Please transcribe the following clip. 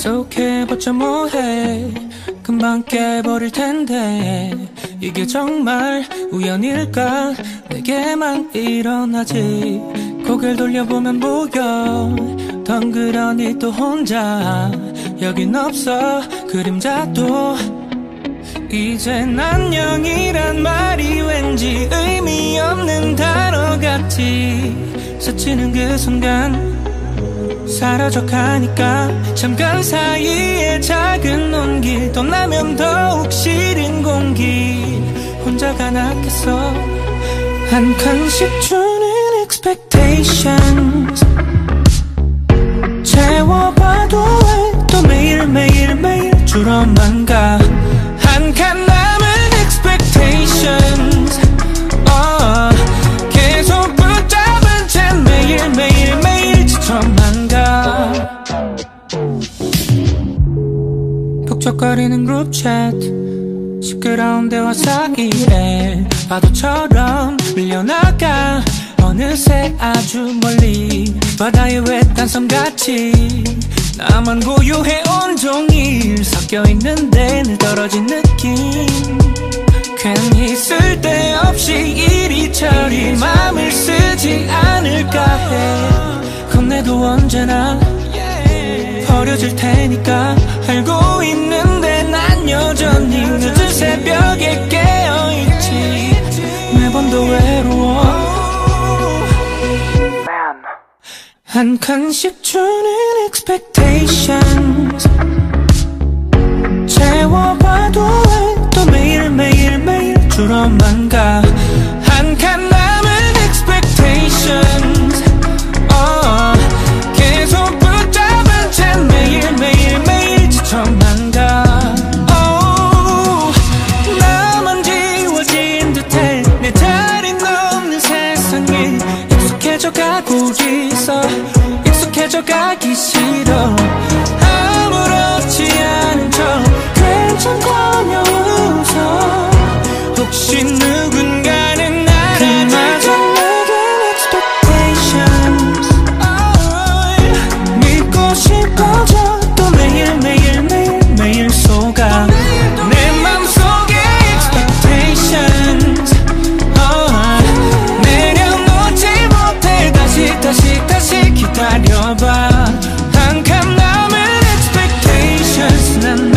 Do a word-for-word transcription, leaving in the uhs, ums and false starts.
약속해봤자 뭐해 금방 깨버릴 텐데 이게 정말 우연일까 내게만 일어나지 고개를 돌려보면 보여 덩그러니 또 혼자 여긴 없어 그림자도 이젠 안녕이란 말이 왠지 의미 없는 단어 같이 스치는 그 순간 사라져 가니까 잠깐 사이에 작은 온기 떠나면 더욱 시린 공기 혼자가 낫겠어 한 칸씩 주는 expectations 채워봐도 왜 또 매일매일 매일 줄어만 가 한 칸 남은 expectations uh, 계속 붙잡은 채 매일매일 매일 지쳐만 가 북적거리는 그룹 채트 시끄러운 대화 사이에 파도처럼 밀려나가 어느새 아주 멀리 바다의 외딴 섬같이 나만 고요해 온종일 섞여있는데 늘 떨어진 느낌 괜히 쓸데없이 이리저리 맘을 쓰지 않을까 해 겁내도 언제나 버려질 테니까 알고 있는데 난 여전히 늦은 새벽에 깨어있지 매번 더 외로워 한 칸씩 주는 expectations 채워봐도 왜 또 매일매일 매일 줄어만 가 한 칸 남은 expectations uh, 계속 붙잡은 채 매일매일 매일 지쳐만 가 oh, 나만 지워진 듯해 내 자리 없는 세상에 익숙해져 가고 있어 익숙해져 가기 싫어 아무렇지 않은 척 괜찮다며 웃어 혹시 누군가는 알아줄까 내겐 expectations oh, 믿고 싶어져 또 매일매일 매일 매일 속아 내 맘속에 expectations oh, 내려놓지 못해 다시 다시 다시 기다려봐 한 칸 남은 expectations 난